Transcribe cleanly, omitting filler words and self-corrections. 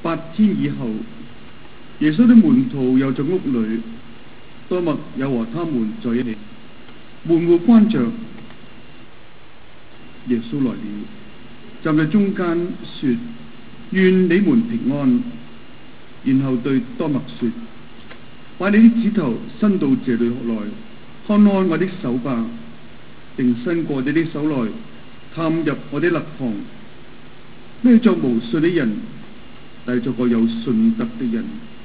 8天以後，耶穌的門徒又在屋裏，多默也和他們在一起。門戶關着，耶穌來了，站在中間說：願你們平安。然後對多默說：把你的指頭伸到這裏來，看看我的手吧，並伸過你的手來，探入我的肋旁。咩作無信的人，但作個有信德的人。